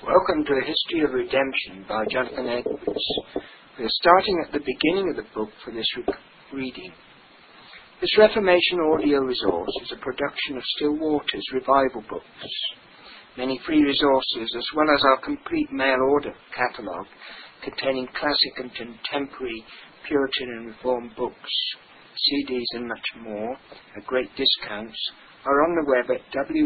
Welcome to A History of Redemption by Jonathan Edwards. We are starting at the beginning of the book for this reading. This Reformation audio resource is a production of Still Waters Revival Books. Many free resources, as well as our complete mail order catalogue containing classic and contemporary Puritan and Reformed books, CDs and much more at great discounts, are on the web at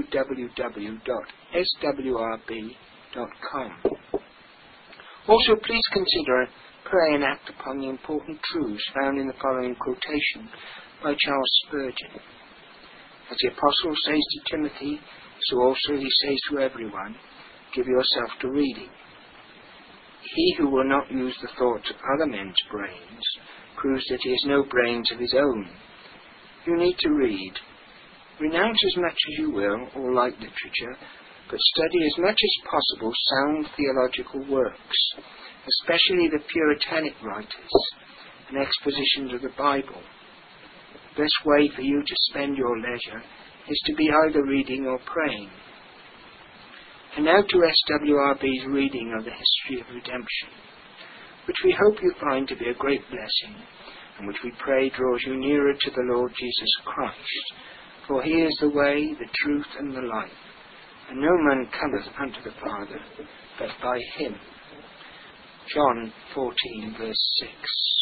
www.swrb.com. Also, please consider, pray and act upon the important truths found in the following quotation by Charles Spurgeon. As the Apostle says to Timothy, so also he says to everyone, give yourself to reading. He who will not use the thoughts of other men's brains proves that he has no brains of his own. You need to read. Renounce as much as you will all light literature, but study as much as possible sound theological works, especially the Puritanic writers and expositions of the Bible. The best way for you to spend your leisure is to be either reading or praying. And now to SWRB's reading of the History of Redemption, which we hope you find to be a great blessing, and which we pray draws you nearer to the Lord Jesus Christ. For he is the way, the truth, and the life, and no man cometh unto the Father but by him. John 14, verse 6.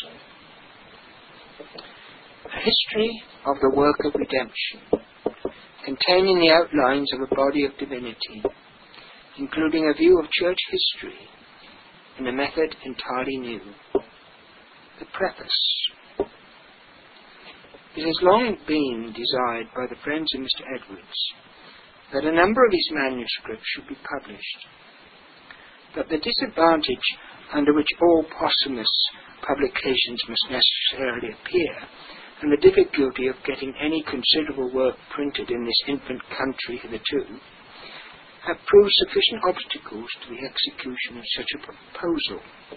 A history of the work of redemption, containing the outlines of a body of divinity, including a view of church history in a method entirely new. The preface. It has long been desired by the friends of Mr. Edwards that a number of his manuscripts should be published. But the disadvantage under which all posthumous publications must necessarily appear, and the difficulty of getting any considerable work printed in this infant country hitherto, have proved sufficient obstacles to the execution of such a proposal.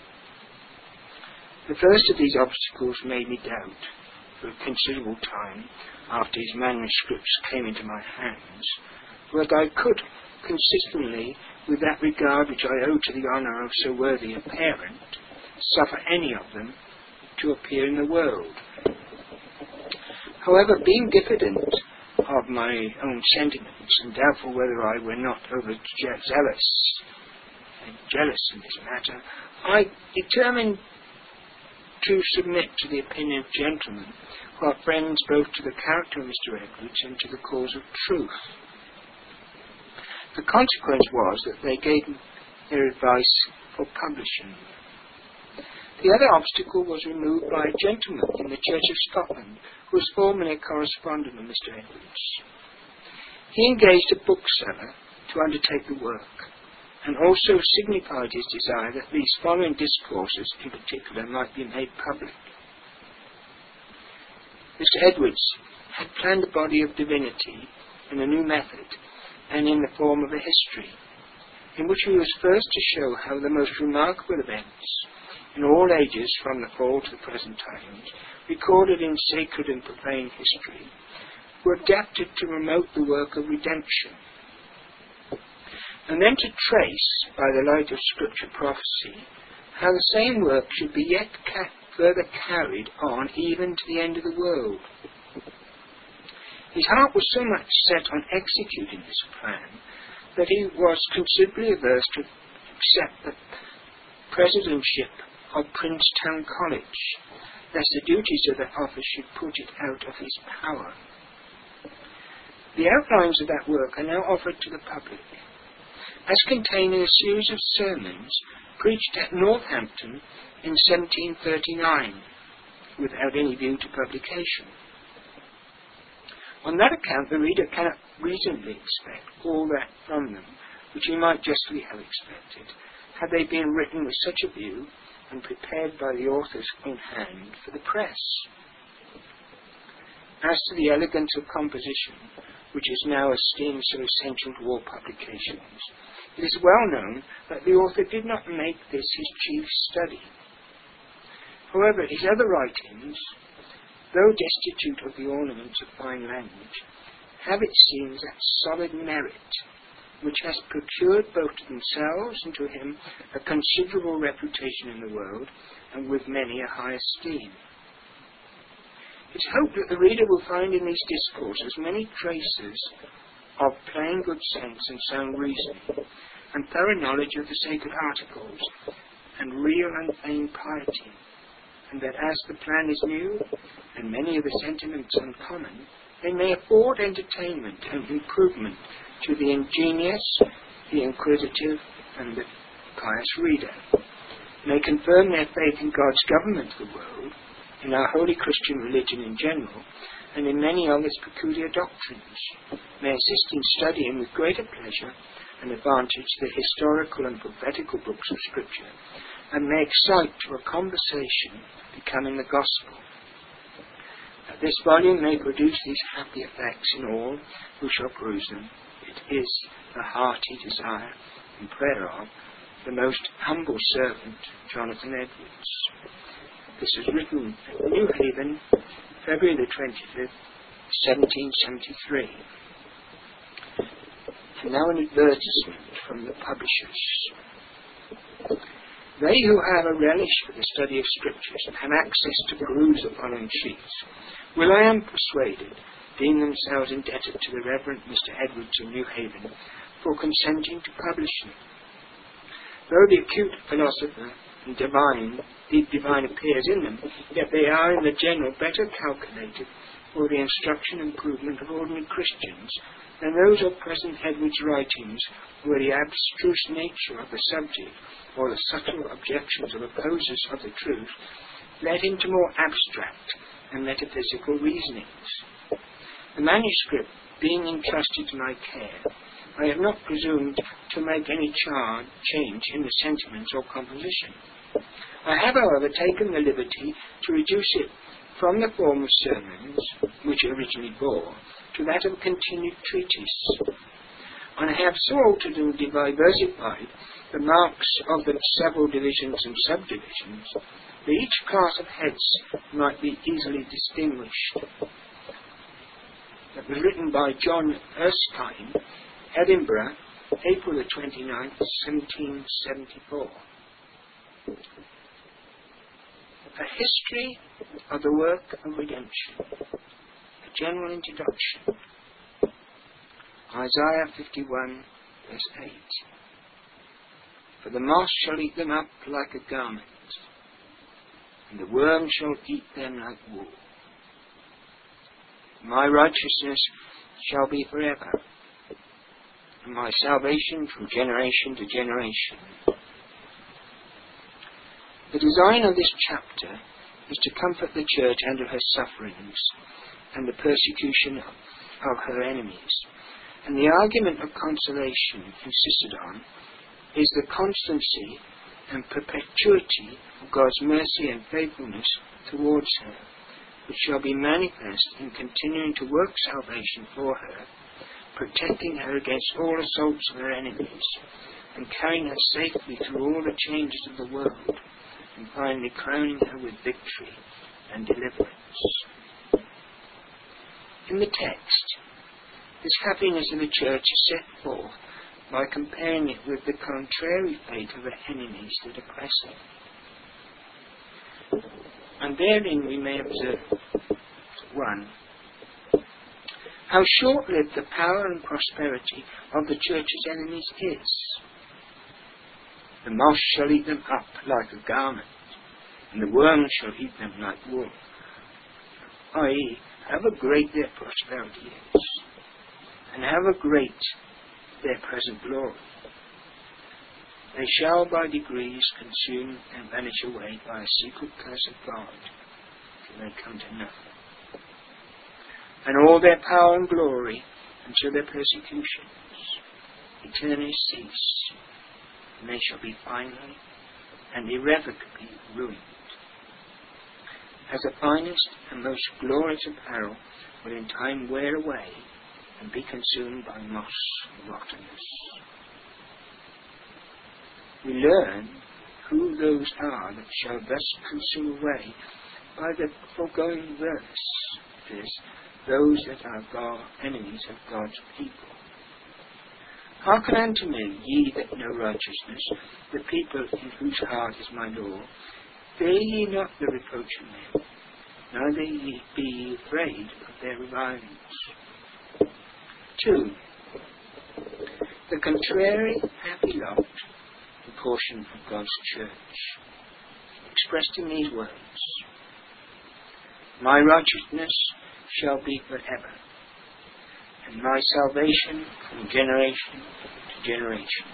The first of these obstacles made me doubt, for a considerable time after his manuscripts came into my hands, whether I could, consistently with that regard which I owe to the honour of so worthy a parent, suffer any of them to appear in the world. However, being diffident of my own sentiments, and doubtful whether I were not jealous in this matter, I determined to submit to the opinion of gentlemen who are friends both to the character of Mr. Edwards and to the cause of truth. The consequence was that they gave me their advice for publishing. The other obstacle was removed by a gentleman in the Church of Scotland who was formerly a correspondent of Mr. Edwards. He engaged a bookseller to undertake the work, and also signified his desire that these following discourses in particular might be made public. Mr. Edwards had planned a body of divinity in a new method and in the form of a history, in which he was first to show how the most remarkable events in all ages from the fall to the present times, recorded in sacred and profane history, were adapted to promote the work of redemption, and then to trace, by the light of Scripture prophecy, how the same work should be yet further carried on even to the end of the world. His heart was so much set on executing this plan that he was considerably averse to accept the presidentship of Princetown College, lest the duties of that office should put it out of his power. The outlines of that work are now offered to the public, as containing a series of sermons preached at Northampton in 1739, without any view to publication. On that account, the reader cannot reasonably expect all that from them which he might justly have expected, had they been written with such a view and prepared by the author's own hand for the press. As to the elegance of composition, which is now esteemed so essential to all publications, it is well known that the author did not make this his chief study. However, his other writings, though destitute of the ornaments of fine language, have, it seems, that solid merit which has procured both to themselves and to him a considerable reputation in the world, and with many a high esteem. It is hoped that the reader will find in these discourses many traces of plain good sense and sound reasoning, and thorough knowledge of the sacred articles, and real and feigned piety, and that as the plan is new, and many of the sentiments uncommon, they may afford entertainment and improvement to the ingenious, the inquisitive, and the pious reader, may confirm their faith in God's government of the world, in our holy Christian religion in general, and in many of its peculiar doctrines, may assist in studying with greater pleasure and advantage the historical and prophetical books of Scripture, and may excite to a conversation becoming the gospel. That this volume may produce these happy effects in all who shall peruse them, it is the hearty desire and prayer of the most humble servant, Jonathan Edwards. This is written at New Haven, February the 25th, 1773. And now an advertisement from the publishers. They who have a relish for the study of Scriptures and have access to peruse the following sheets will, I am persuaded, deem themselves indebted to the Reverend Mr. Edwards of New Haven for consenting to publish them. Though the acute philosopher and deep divine appears in them, yet they are in the general better calculated for the instruction and improvement of ordinary Christians than those of present Edwards' writings, where the abstruse nature of the subject or the subtle objections of opposers of the truth led into more abstract and metaphysical reasonings. The manuscript being entrusted to my care, I have not presumed to make any change in the sentiments or composition. I have, however, taken the liberty to reduce it from the form of sermons, which it originally bore, to that of a continued treatise. And I have so altered and diversified the marks of the several divisions and subdivisions that each class of heads might be easily distinguished. That was written by John Erskine, Edinburgh, April the 29th, 1774. A history of the work of redemption. A general introduction. Isaiah 51, verse 8. For the moth shall eat them up like a garment, and the worm shall eat them like wool. My righteousness shall be forever, and my salvation from generation to generation. The design of this chapter is to comfort the Church under her sufferings and the persecution of her enemies. And the argument of consolation insisted on is the constancy and perpetuity of God's mercy and faithfulness towards her, which shall be manifest in continuing to work salvation for her, protecting her against all assaults of her enemies, and carrying her safely through all the changes of the world, and finally crowning her with victory and deliverance. In the text, this happiness of the Church is set forth by comparing it with the contrary fate of her enemies that oppress her. And therein we may observe, 1. How short-lived the power and prosperity of the Church's enemies is. The moth shall eat them up like a garment, and the worm shall eat them like wool. I.e., however great their prosperity is, and however great their present glory, they shall by degrees consume and vanish away by a secret curse of God, till they come to nothing. And all their power and glory until their persecutions eternally cease, and they shall be finally and irrevocably ruined. As the finest and most glorious apparel will in time wear away and be consumed by moss and rottenness. We learn who those are that shall thus consume away by the foregoing verse, viz., those that are enemies of God's people. Hearken unto me, ye that know righteousness, the people in whose heart is my law. Fear ye not the reproach of men, neither be ye afraid of their revilings. 2. The contrary happy lot, the portion of God's church, expressed in these words: My righteousness shall be forever, and my salvation from generation to generation.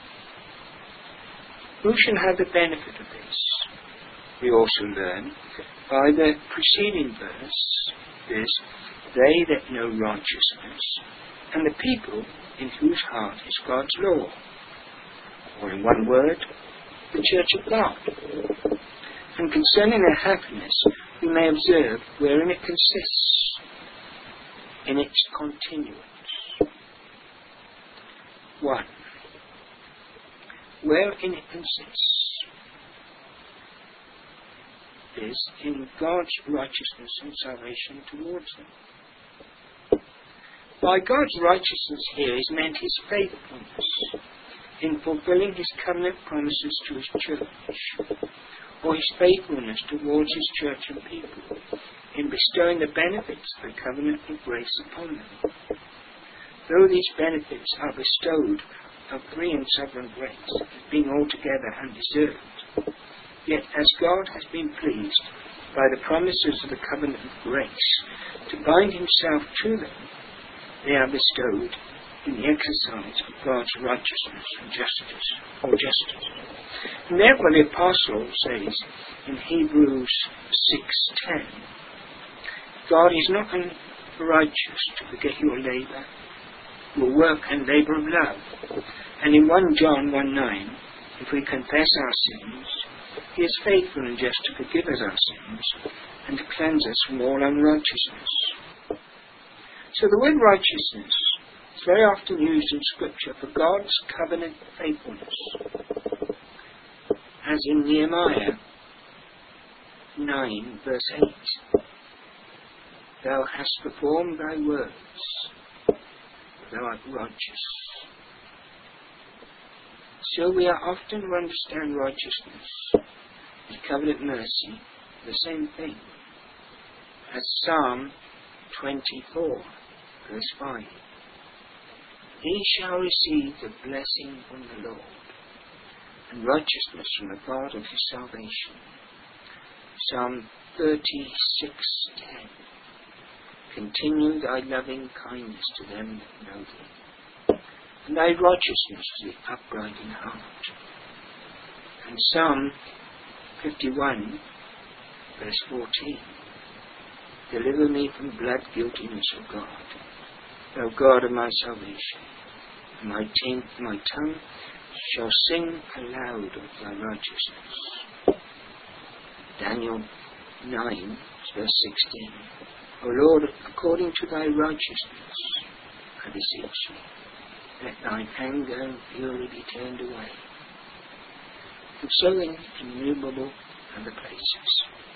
Who shall have the benefit of this? We also learn by the preceding verse, this, they that know righteousness, and the people in whose heart is God's law. Or in one word, the Church of God. And concerning their happiness, we may observe wherein it consists, in its continuance. 1. Wherein it consists is in God's righteousness and salvation towards them. By God's righteousness here is meant his faithfulness in fulfilling his covenant promises to his church, or his faithfulness towards his church and people, in bestowing the benefits of the covenant of grace upon them. Though these benefits are bestowed of free and sovereign grace, being altogether undeserved, yet as God has been pleased by the promises of the covenant of grace to bind himself to them, they are bestowed in the exercise of God's righteousness and justice. And therefore the Apostle says in Hebrews 6:10, God is not unrighteous to forget your labour, your work and labour of love. And in 1 John 1:9, if we confess our sins, he is faithful and just to forgive us our sins and to cleanse us from all unrighteousness. So the word righteousness is very often used in Scripture for God's covenant faithfulness, as in Nehemiah 9 verse 8. Thou hast performed thy words, thou art righteous. So we are often to understand righteousness and covenant mercy the same thing, as Psalm 24 verse 5. He shall receive the blessing from the Lord, and righteousness from the God of his salvation. Psalm 36:10. Continue thy loving kindness to them that know thee, and thy righteousness to the upright in heart. And Psalm 51 verse 14. Deliver me from blood guiltiness, O God, thou God of my salvation. And my tongue shall sing aloud of thy righteousness. Daniel 9 verse 16. O Lord, according to thy righteousness, I beseech thee, let thine anger and fury be turned away. And so in innumerable other places.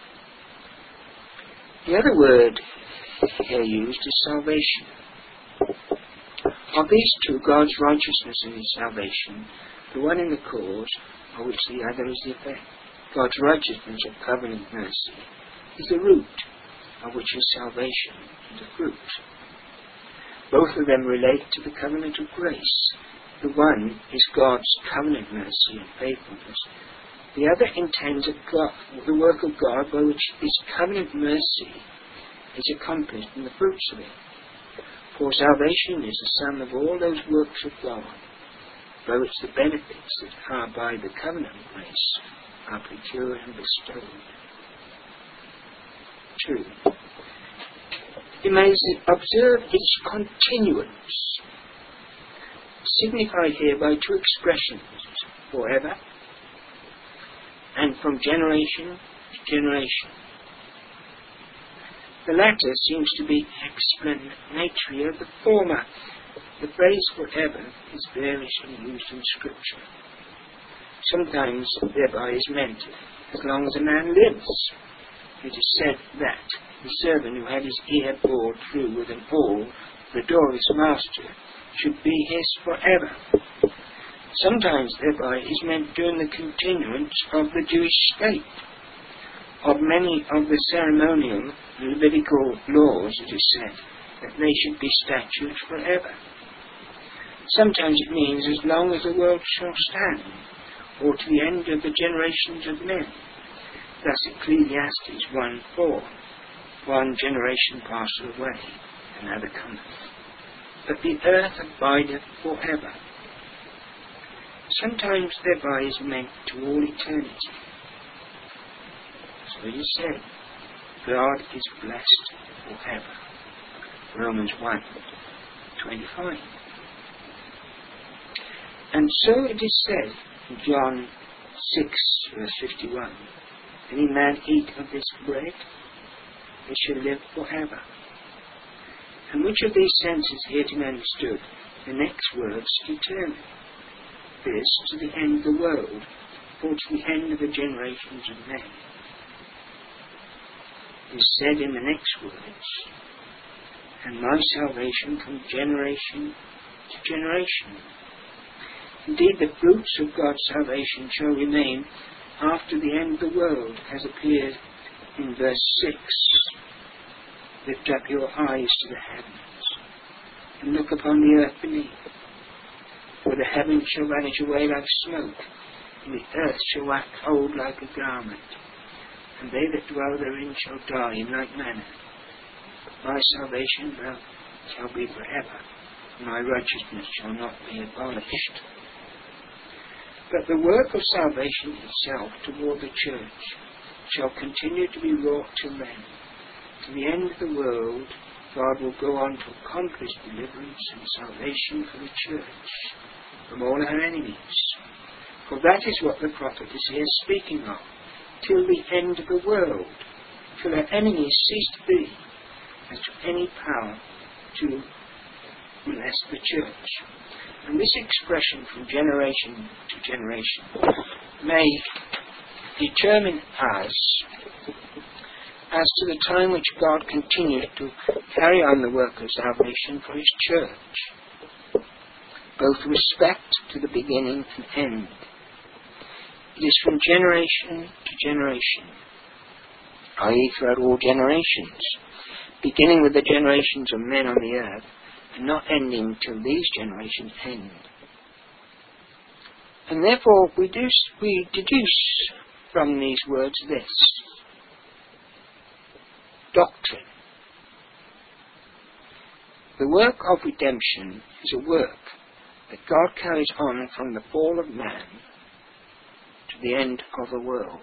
The other word here used is salvation. Of these two, God's righteousness and his salvation, the one in the cause, of which the other is the effect. God's righteousness of covenant mercy is the root, of which is salvation and the fruit. Both of them relate to the covenant of grace. The one is God's covenant mercy and faithfulness. The other intends the work of God by which his covenant mercy is accomplished and the fruits of it. For salvation is the sum of all those works of God, by which the benefits that are by the covenant of grace are procured and bestowed. 2. You may observe its continuance, signified here by two expressions, forever and from generation to generation. The latter seems to be explanatory of the former. The phrase forever is variously used in Scripture. Sometimes thereby is meant as long as a man lives. It is said that the servant who had his ear bored through with an awl the door of his master should be his forever. Sometimes thereby is meant during the continuance of the Jewish state. Of many of the ceremonial Levitical laws it is said that they should be statutes forever. Sometimes it means as long as the world shall stand, or to the end of the generations of men. Thus Ecclesiastes 1:4, one generation passeth away, another cometh. But the earth abideth forever. Sometimes thereby is meant to all eternity. So it is said, God is blessed forever. Romans 1:25. And so it is said in John 6:51, any man eat of this bread, he shall live forever. And which of these senses here to be understood, the next words determine. This to the end of the world, or to the end of the generations of men. It is said in the next words, and my salvation from generation to generation. Indeed, the fruits of God's salvation shall remain after the end of the world, as appears in verse 6. Lift up your eyes to the heavens, and look upon the earth beneath. For the heavens shall vanish away like smoke, and the earth shall wax old like a garment, and they that dwell therein shall die in like manner. But my salvation shall be forever, and my righteousness shall not be abolished. But the work of salvation itself toward the church shall continue to be wrought till then. To the end of the world, God will go on to accomplish deliverance and salvation for the church from all her enemies. For that is what the prophet is here speaking of, till the end of the world, till her enemies cease to be, as to any power to molest the church. And this expression from generation to generation may determine us as to the time which God continued to carry on the work of salvation for his church, both with respect to the beginning and end. It is from generation to generation, i.e. throughout all generations, beginning with the generations of men on the earth, and not ending till these generations end. And therefore we deduce from these words this: doctrine. The work of redemption is a work that God carries on from the fall of man to the end of the world.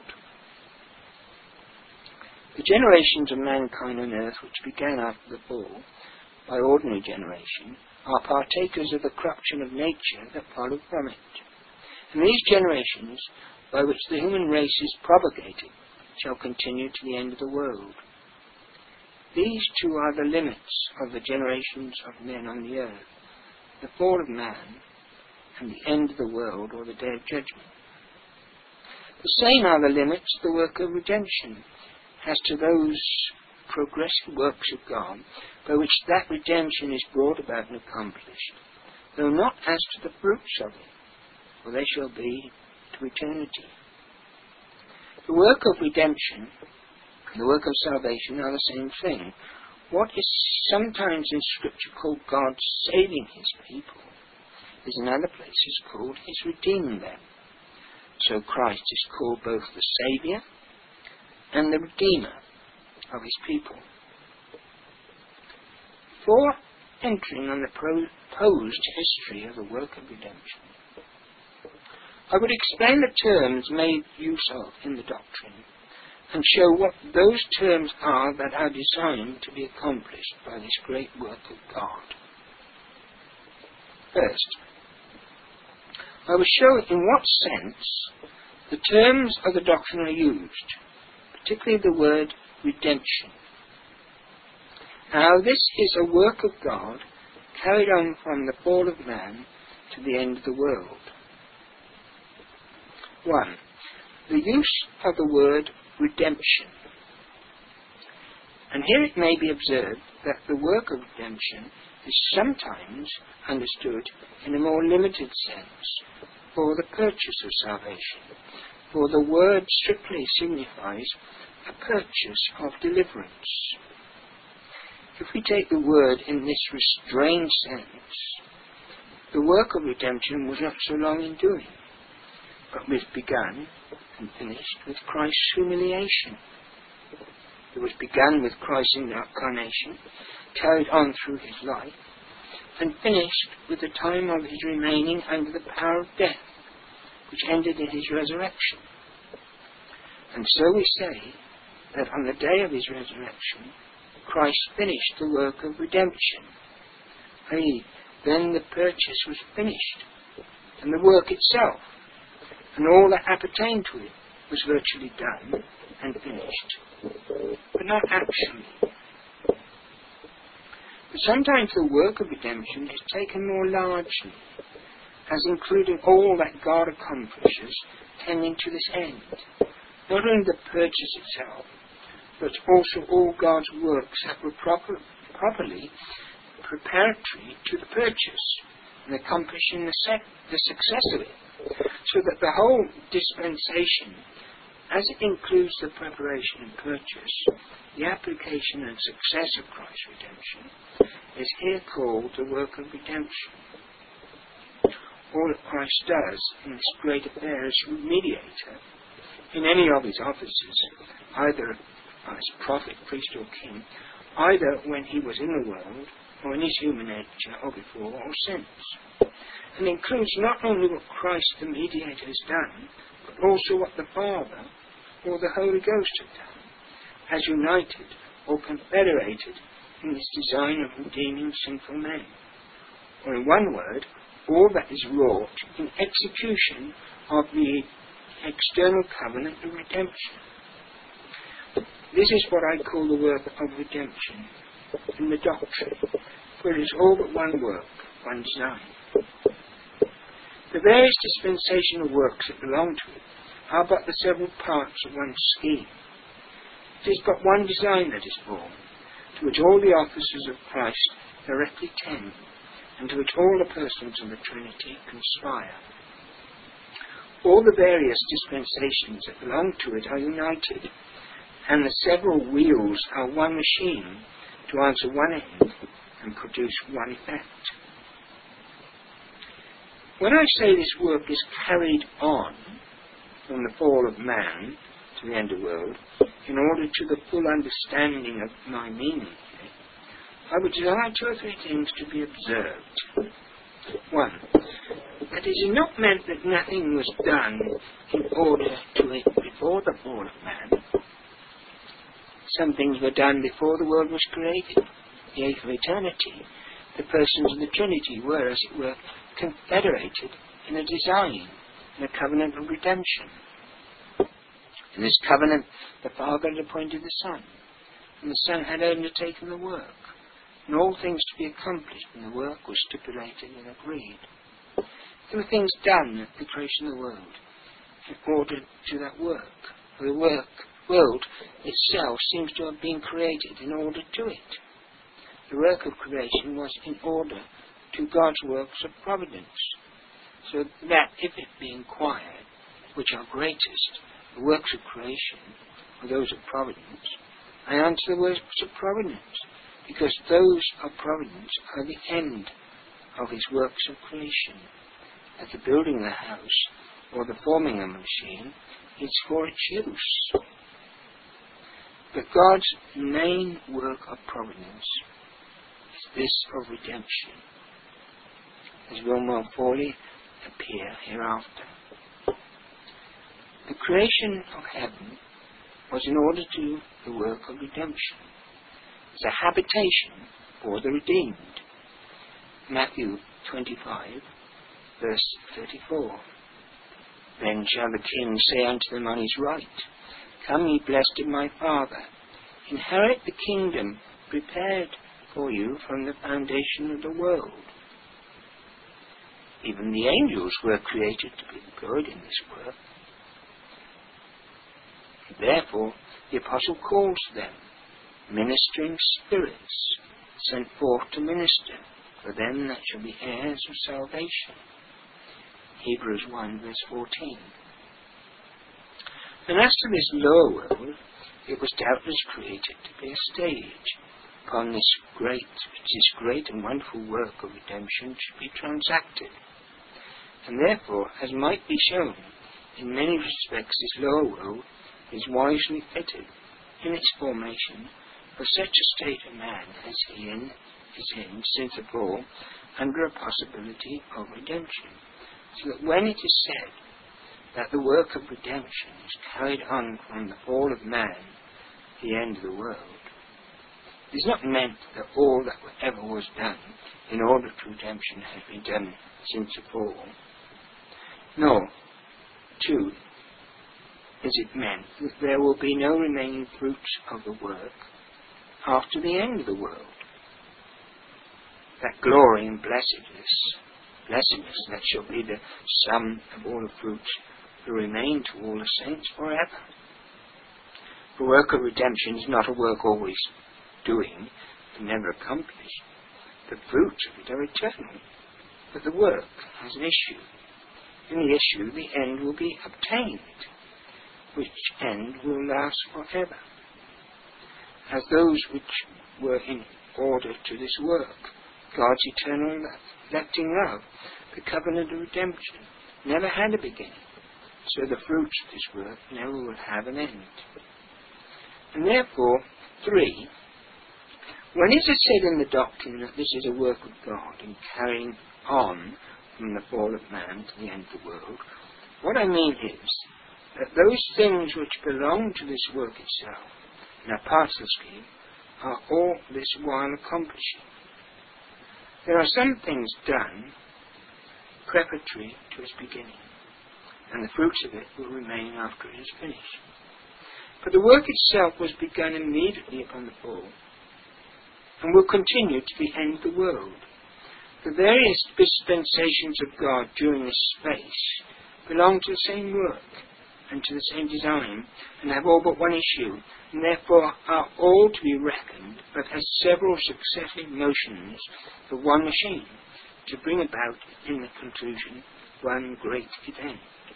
The generations of mankind on earth which began after the fall by ordinary generation are partakers of the corruption of nature that followed from it. And these generations by which the human race is propagated shall continue to the end of the world. These two are the limits of the generations of men on the earth, the fall of man and the end of the world, or the day of judgment. The same are the limits of the work of redemption as to those progressive works of God by which that redemption is brought about and accomplished, though not as to the fruits of it, for they shall be to eternity. The work of redemption and the work of salvation are the same thing. What is sometimes in Scripture called God saving his people is in other places called his redeeming them. So Christ is called both the Saviour and the Redeemer of his people. Before entering on the proposed history of the work of redemption, I would explain the terms made use of in the doctrine and show what those terms are that are designed to be accomplished by this great work of God. First, I will show in what sense the terms of the doctrine are used, particularly the word redemption. How this is a work of God carried on from the fall of man to the end of the world. 1. The use of the word redemption. And here it may be observed that the work of redemption is sometimes understood in a more limited sense for the purchase of salvation, for the word strictly signifies a purchase of deliverance. If we take the word in this restrained sense, the work of redemption was not so long in doing, but was begun and finished with Christ's humiliation. It was begun with Christ's incarnation, carried on through his life, and finished with the time of his remaining under the power of death, which ended in his resurrection. And so we say that on the day of his resurrection, Christ finished the work of redemption, i.e., then the purchase was finished, and the work itself, and all that appertained to it, was virtually done and finished, but not actually. But sometimes the work of redemption is taken more largely, as including all that God accomplishes tending to this end, not only the purchase itself, but also all God's works that were properly preparatory to the purchase and accomplishing the success of it, so that the whole dispensation, as it includes the preparation and purchase, the application and success of Christ's redemption, is here called the work of redemption. All that Christ does in this great affair as mediator in any of his offices, either as prophet, priest or king, either when he was in the world or in his human nature or before or since, and includes not only what Christ the mediator has done, but also what the Father or the Holy Ghost have done, as united or confederated in this design of redeeming sinful men. Or in one word, all that is wrought in execution of the external covenant of redemption. This is what I call the work of redemption in the doctrine, for it is all but one work, one design. The various dispensational works that belong to it are but the several parts of one scheme. It is but one design that is born, to which all the offices of Christ directly tend, and to which all the persons of the Trinity conspire. All the various dispensations that belong to it are united, and the several wheels are one machine to answer one end and produce one effect. When I say this work is carried on from the fall of man to the end of the world, in order to the full understanding of my meaning here, I would desire two or three things to be observed. One, that it is not meant that nothing was done in order to it before the fall of man. Some things were done before the world was created. The age of eternity, the persons of the Trinity were, as it were, confederated in a design, in a covenant of redemption. In this covenant, the Father had appointed the Son, and the Son had undertaken the work, and all things to be accomplished when the work was stipulated and agreed. There were things done at the creation of the world in order to that work. For the world itself seems to have been created in order to it. The work of creation was in order to God's works of providence, so that if it be inquired, which are greatest, the works of creation or those of providence, I answer the works of providence, because those of providence are the end of his works of creation, as the building of the house or the forming of a machine is for its use. But God's main work of providence is this of redemption, as will more fully appear hereafter. The creation of heaven was in order to do the work of redemption, as a habitation for the redeemed. Matthew 25, verse 34. Then shall the king say unto them on his right, Come, ye blessed of my Father, inherit the kingdom prepared for you from the foundation of the world. Even the angels were created to be employed in this work. Therefore, the Apostle calls them ministering spirits, sent forth to minister for them that shall be heirs of salvation. Hebrews 1 verse 14. And as to this lower world, it was doubtless created to be a stage upon this great and wonderful work of redemption should be transacted. And therefore, as might be shown, in many respects this lower world is wisely fitted in its formation for such a state of man as he is in since the fall, under a possibility of redemption, so that when it is said that the work of redemption is carried on from the fall of man to the end of the world, it is not meant that all that ever was done in order to redemption has been done since the fall, nor, too, is it meant that there will be no remaining fruits of the work after the end of the world. That glory and blessedness that shall be the sum of all the fruits will remain to all the saints forever. The work of redemption is not a work always doing and never accomplished. The fruits of it are eternal, but the work has an issue. In the issue the end will be obtained, which end will last forever. As those which were in order to this work, God's eternal electing love, the covenant of redemption, never had a beginning, so the fruits of this work never will have an end. And therefore, 3. When it is said in the doctrine that this is a work of God in carrying on from the fall of man to the end of the world, what I mean is that those things which belong to this work itself and are part of the scheme are all this while accomplishing. There are some things done preparatory to its beginning, and the fruits of it will remain after it is finished. But the work itself was begun immediately upon the fall, and will continue to the end of the world. The various dispensations of God during this space belong to the same work and to the same design, and have all but one issue, and therefore are all to be reckoned but as several successive motions of one machine, to bring about in the conclusion one great event.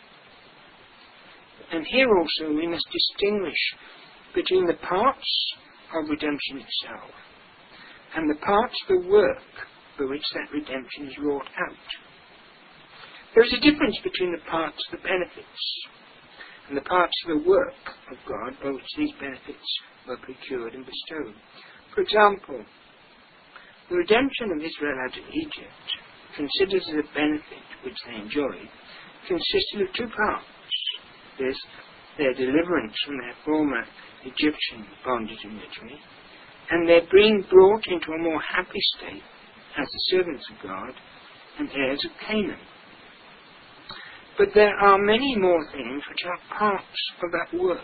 And here also we must distinguish between the parts of redemption itself and the parts of the work by which that redemption is wrought out. There is a difference between the parts of the benefits and the parts of the work of God by which these benefits were procured and bestowed. For example, the redemption of Israel out of Egypt, considered as a benefit which they enjoyed, consisted of 2 parts. There's their deliverance from their former Egyptian bondage and misery, and their being brought into a more happy state as the servants of God and heirs of Canaan. But there are many more things which are parts of that work.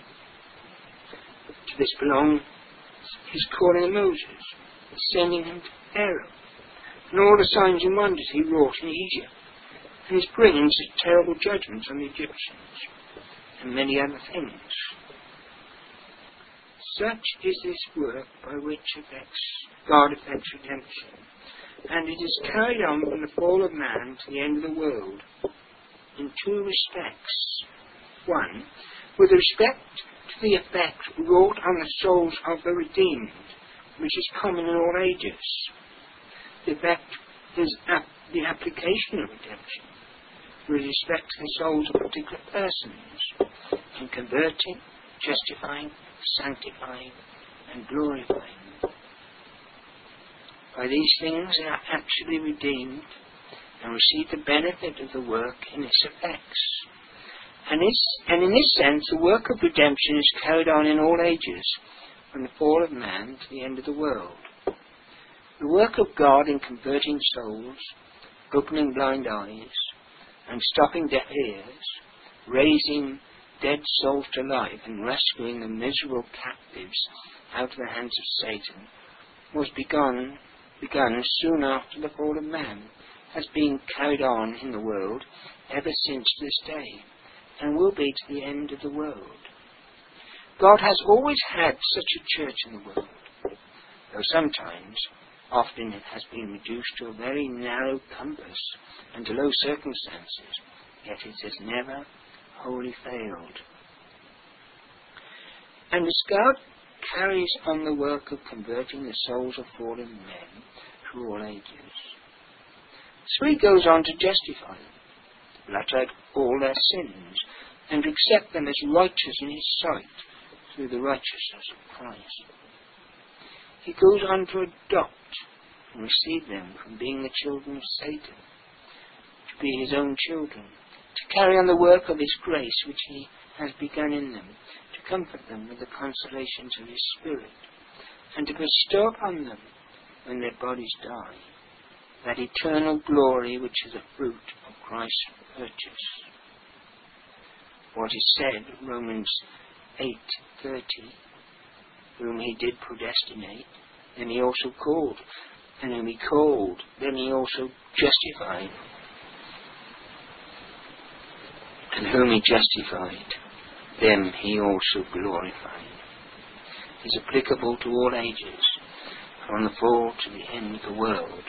To this belongs his calling of Moses, sending him to Pharaoh, and all the signs and wonders he wrought in Egypt, and his bringing such terrible judgments on the Egyptians, and many other things. Such is this work by which God effects redemption, and it is carried on from the fall of man to the end of the world, in 2 respects. 1, with respect to the effect wrought on the souls of the redeemed, which is common in all ages. The effect is the application of redemption with respect to the souls of particular persons, in converting, justifying, sanctifying, and glorifying them. By these things they are actually redeemed and receive the benefit of the work in its effects. And in this sense, the work of redemption is carried on in all ages, from the fall of man to the end of the world. The work of God in converting souls, opening blind eyes, and stopping deaf ears, raising dead souls to life, and rescuing the miserable captives out of the hands of Satan, was begun soon after the fall of man, has been carried on in the world ever since this day, and will be to the end of the world. God has always had such a church in the world, though sometimes, often it has been reduced to a very narrow compass and to low circumstances, yet it has never wholly failed. And as God carries on the work of converting the souls of fallen men through all ages, so he goes on to justify them, blot out all their sins, and to accept them as righteous in his sight through the righteousness of Christ. He goes on to adopt and receive them from being the children of Satan, to be his own children, to carry on the work of his grace which he has begun in them, to comfort them with the consolations of his Spirit, and to bestow upon them, when their bodies die, that eternal glory which is a fruit of Christ's purchase. What is said, Romans 8:30, whom he did predestinate, then he also called, and whom he called, then he also justified, and whom he justified, them he also glorified, is applicable to all ages, from the fall to the end of the world.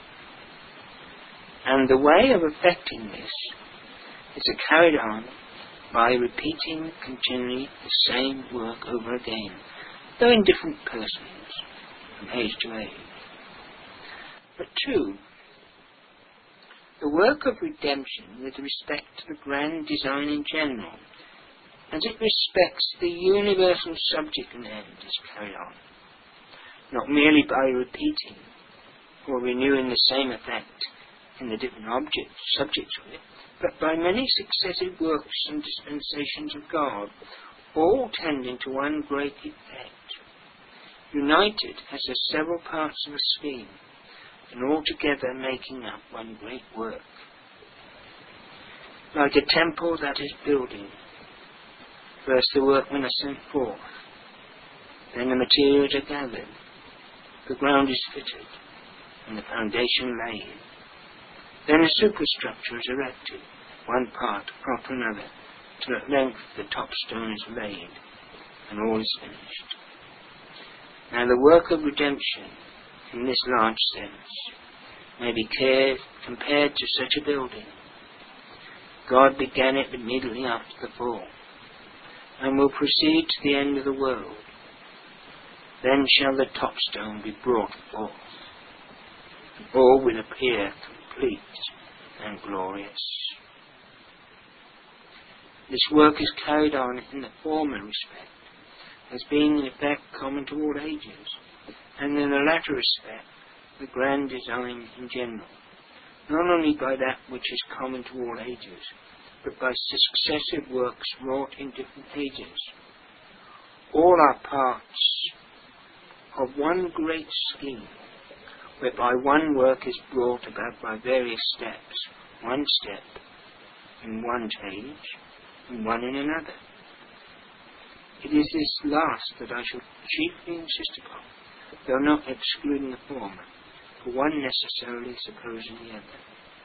And the way of effecting this is carried on by repeating continually the same work over again, though in different persons, from age to age. But 2, the work of redemption with respect to the grand design in general, as it respects the universal subject and end, is carried on, not merely by repeating or renewing the same effect in the different subjects of it, but by many successive works and dispensations of God, all tending to one great effect, united as the several parts of a scheme, and altogether making up one great work. Like a temple that is building, first the workmen are sent forth, then the materials are gathered, the ground is fitted, and the foundation laid. Then a superstructure is erected, one part after another, till at length the top stone is laid, and all is finished. Now the work of redemption, in this large sense, may be compared to such a building. God began it immediately after the fall, and will proceed to the end of the world. Then shall the top stone be brought forth, and all will appear complete and glorious. This work is carried on in the former respect, as being in effect common to all ages, and in the latter respect, the grand design in general, not only by that which is common to all ages, but by successive works wrought in different ages. All are parts of one great scheme, whereby one work is brought about by various steps, one step in one age, and one in another. It is this last that I shall chiefly insist upon, though not excluding the former, for one necessarily supposes the other.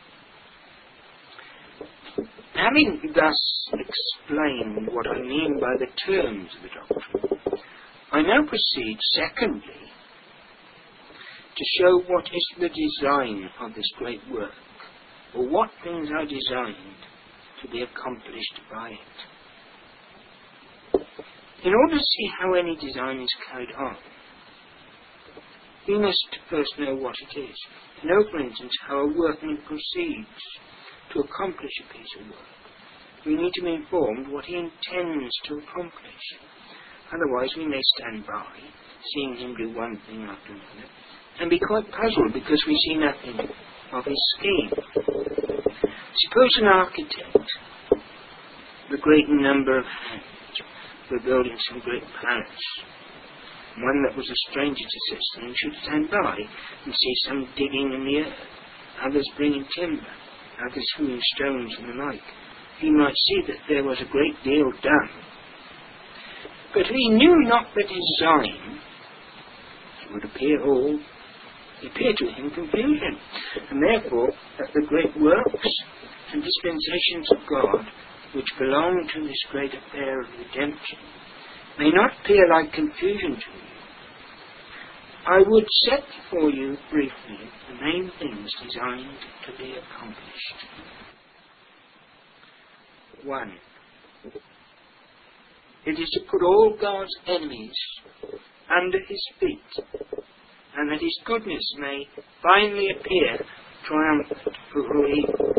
Having thus explained what I mean by the terms of the doctrine, I now proceed, secondly, to show what is the design of this great work, or what things are designed to be accomplished by it. In order to see how any design is carried on, we must first know what it is. To know, for instance, how a workman proceeds to accomplish a piece of work, we need to be informed what he intends to accomplish. Otherwise we may stand by, seeing him do one thing after another, and be quite puzzled because we see nothing of his scheme. Suppose an architect, with a great number of hands, were building some great palace. One that was a stranger to system should stand by and see some digging in the earth, others bringing timber, others hewing stones and the like. He might see that there was a great deal done. But if he knew not the design, it would appear to him confusion, and therefore that the great works and dispensations of God, which belong to this great affair of redemption, may not appear like confusion to you, I would set before you briefly the main things designed to be accomplished. 1. It is to put all God's enemies under his feet, and that his goodness may finally appear triumphant over evil.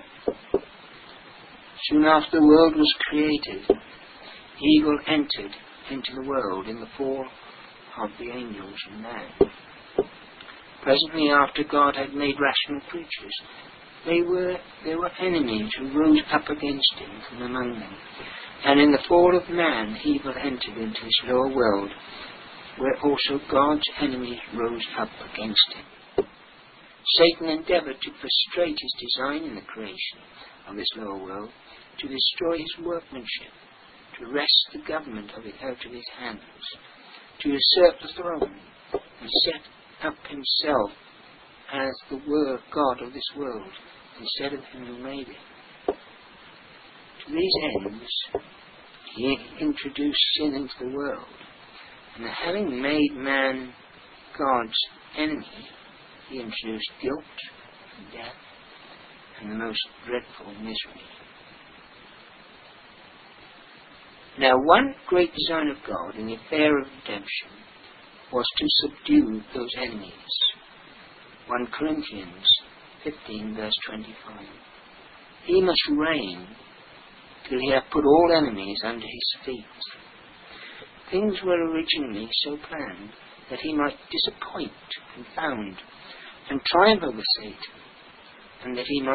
Soon after the world was created, evil entered into the world in the fall of the angels and man. Presently after God had made rational creatures, there were enemies who rose up against him from among them. And in the fall of man, evil entered into his lower world, where also God's enemies rose up against him. Satan endeavoured to frustrate his design in the creation of this lower world, to destroy his workmanship, to wrest the government of it out of his hands, to usurp the throne, and set up himself as the God of this world, instead of him who made it. To these ends, he introduced sin into the world, and having made man God's enemy, he introduced guilt and death and the most dreadful misery. Now, one great design of God in the affair of redemption was to subdue those enemies. 1 Corinthians 15 verse 25. He must reign till he hath put all enemies under his feet. Things were originally so planned that he might disappoint, confound, and triumph over Satan, and that he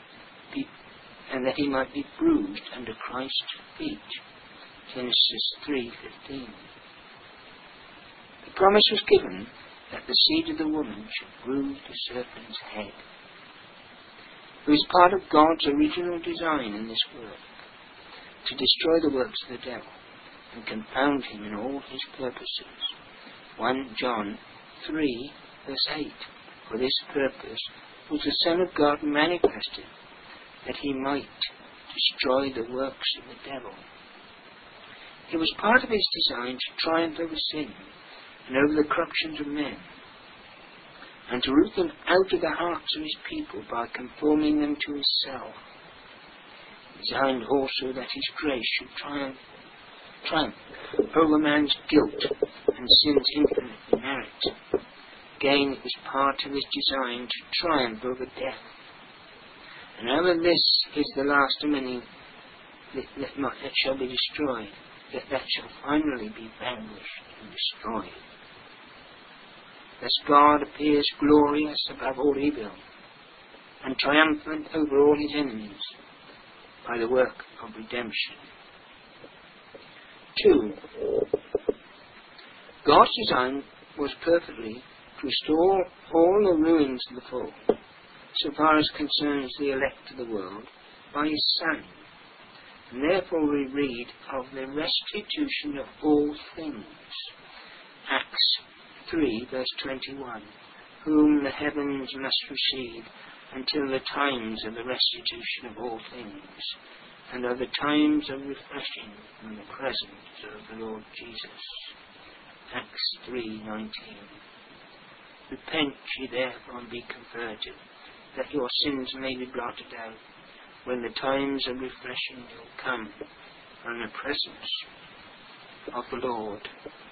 might be bruised under Christ's feet. Genesis 3:15. The promise was given that the seed of the woman should bruise the serpent's head. It was part of God's original design in this work, to destroy the works of the devil and confound him in all his purposes. 1 John 3 verse 8. For this purpose was the Son of God manifested, that he might destroy the works of the devil. It was part of his design to triumph over sin and over the corruptions of men, and to root them out of the hearts of his people by conforming them to himself. Designed also that his grace should triumph over man's guilt and sin's infinite merit. Again, it was part of his design to triumph over death. And over this is the last of many that shall be destroyed, that shall finally be vanquished and destroyed. Thus God appears glorious above all evil, and triumphant over all his enemies, by the work of redemption. 2. God's design was perfectly to restore all the ruins of the fall, so far as concerns the elect of the world, by his Son. And therefore we read of the restitution of all things. Acts 3 verse 21. Whom the heavens must receive until the times of the restitution of all things, and of the times of refreshing from the presence of the Lord Jesus. Acts 3:19. Repent ye therefore and be converted, that your sins may be blotted out, when the times of refreshing will come from the presence of the Lord.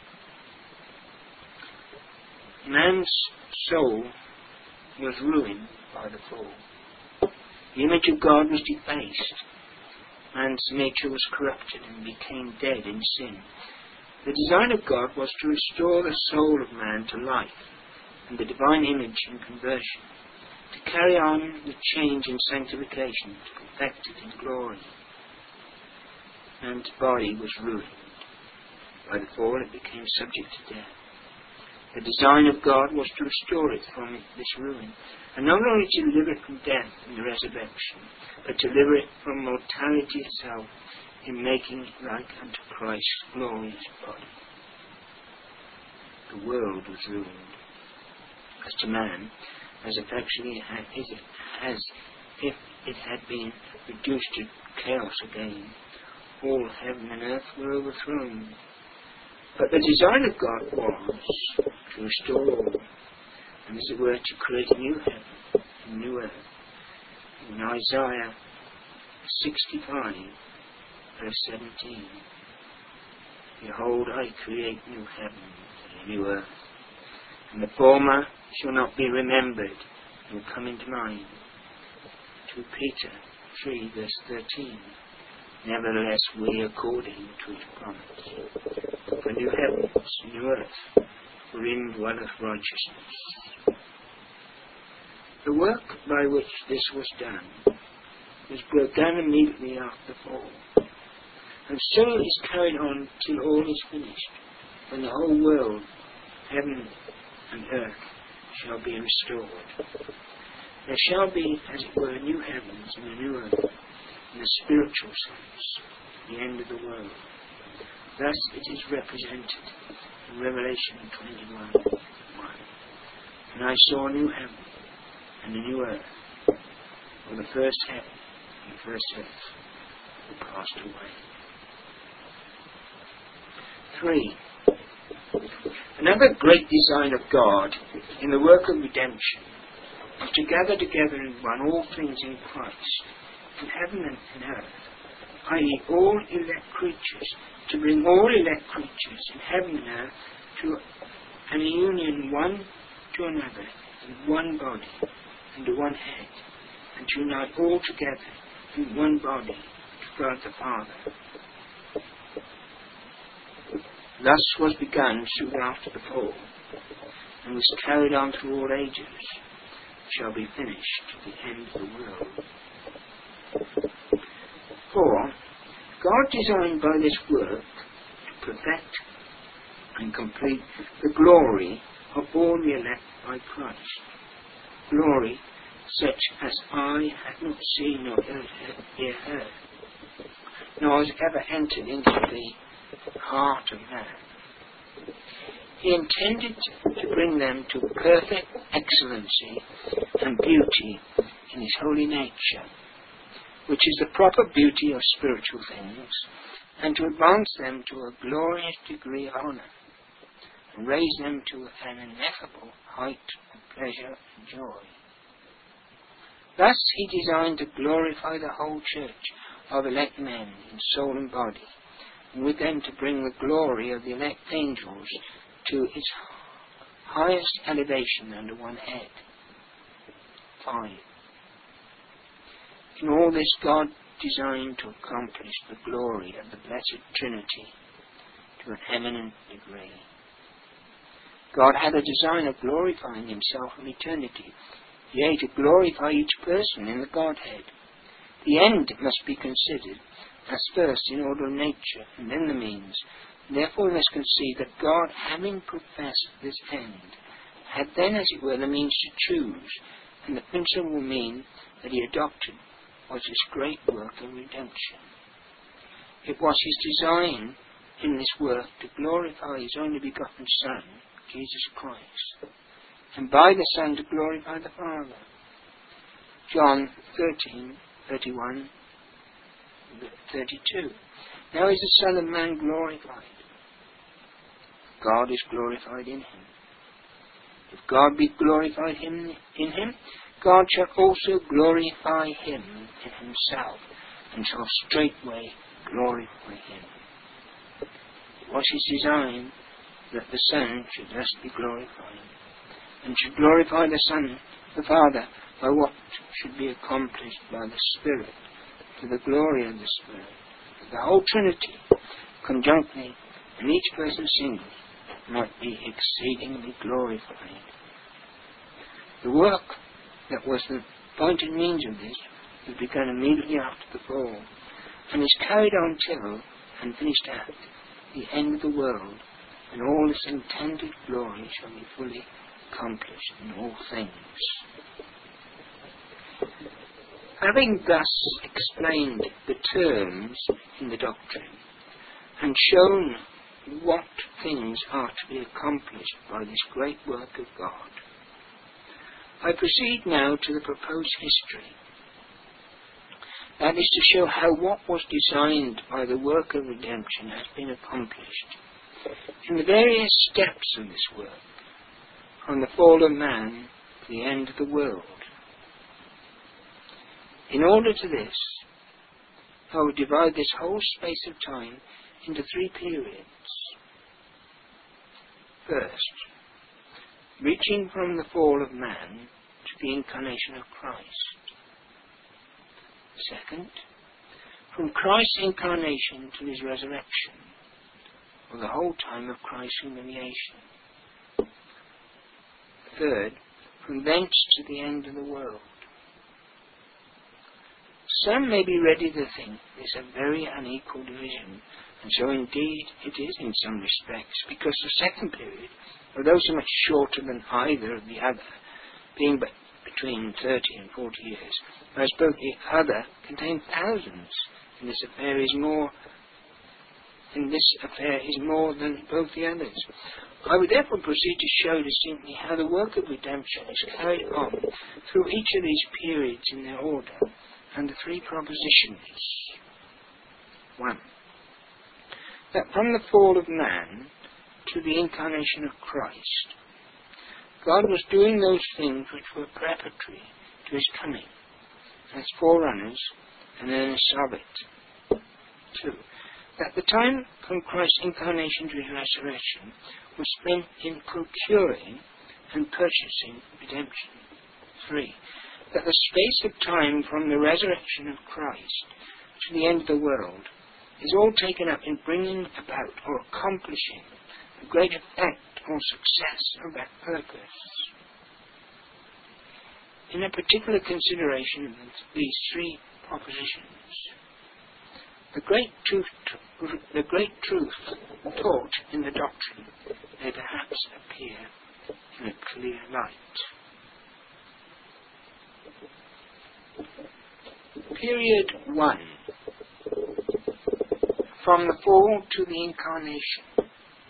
Man's soul was ruined by the fall. The image of God was defaced. Man's nature was corrupted and became dead in sin. The design of God was to restore the soul of man to life and the divine image in conversion, to carry on the change in sanctification, to perfect it in glory. Man's body was ruined. By the fall it became subject to death. The design of God was to restore it from this ruin, and not only to deliver it from death in the resurrection, but to deliver it from mortality itself in making it like unto Christ's glorious body. The world was ruined. As to man, as effectually as if it had been reduced to chaos again, all heaven and earth were overthrown. But the design of God was to restore all, and as it were to create a new heaven and new earth. In Isaiah 65, verse 17, Behold, I create new heaven and a new earth, and the former shall not be remembered, nor come into mind. 2 Peter 3, verse 13. Nevertheless, we, according to his promise, for new heavens, new earth, wherein dwelleth righteousness. The work by which this was done was begun immediately after the fall, and so is carried on till all is finished, when the whole world, heaven and earth, shall be restored. There shall be, as it were, new heavens and a new earth, in the spiritual sense, the end of the world. Thus it is represented in Revelation 21:1. And I saw a new heaven and a new earth, for the first heaven and the first earth were passed away. 3. Another great design of God in the work of redemption was to gather together in one all things in Christ, in heaven and in earth, i.e. all elect creatures, to bring all elect creatures in heaven and earth to an union one to another in one body, under one head, and to unite all together in one body to God the Father. Thus was begun soon after the fall, and was carried on through all ages, shall be finished to the end of the world. 4. God designed by this work to perfect and complete the glory of all the elect by Christ. Glory such as eye had not seen nor ear heard, nor has ever entered into the heart of man. He intended to bring them to perfect excellency and beauty in his holy nature, which is the proper beauty of spiritual things, and to advance them to a glorious degree of honour, and raise them to an ineffable height of pleasure and joy. Thus he designed to glorify the whole church of elect men in soul and body, and with them to bring the glory of the elect angels to its highest elevation under one head. 5. In all this God designed to accomplish the glory of the blessed Trinity to an eminent degree. God had a design of glorifying himself in eternity, yea, to glorify each person in the Godhead. The end must be considered as first in order of nature, and then the means. Therefore we must conceive that God, having professed this end, had then, as it were, the means to choose, and the principal mean that he adopted was this great work of redemption. It was his design in this work to glorify his only begotten Son, Jesus Christ, and by the Son to glorify the Father. John 13:31, 32. Now is the Son of Man glorified. God is glorified in him. If God be glorified in him, God shall also glorify him in himself, and shall straightway glorify him. It was his design that the Son should thus be glorified, and should glorify the Son, the Father, by what should be accomplished by the Spirit, to the glory of the Spirit, that the whole Trinity, conjunctly, and each person singly, might be exceedingly glorified. The work that was the appointed means of this was begun immediately after the fall, and is carried on till and finished at the end of the world, and all its intended glory shall be fully accomplished in all things. Having thus explained the terms in the doctrine, and shown what things are to be accomplished by this great work of God, I proceed now to the proposed history. That is to show how what was designed by the work of redemption has been accomplished, In the various steps of this work, from the fall of man to the end of the world. In order to this, I will divide this whole space of time into 3 periods. First, reaching from the fall of man to the incarnation of Christ. Second, from Christ's incarnation to his resurrection, or the whole time of Christ's humiliation. Third, from thence to the end of the world. Some may be ready to think this a very unequal division, and so indeed it is in some respects, because the second period, although so much shorter than either of the other, being but between 30 and 40 years, whereas both the other contain thousands, and this affair is more than both the others. I would therefore proceed to show distinctly how the work of redemption is carried on through each of these periods in their order, under 3 propositions. 1. That from the fall of man to the incarnation of Christ, God was doing those things which were preparatory to his coming, as forerunners and earnests of it. 2. That the time from Christ's incarnation to his resurrection was spent in procuring and purchasing redemption. 3. That the space of time from the resurrection of Christ to the end of the world is all taken up in bringing about or accomplishing the great effect or success of that purpose. In a particular consideration of these 3 propositions, the great truth taught in the doctrine may perhaps appear in a clear light. Period 1. From the fall to the incarnation.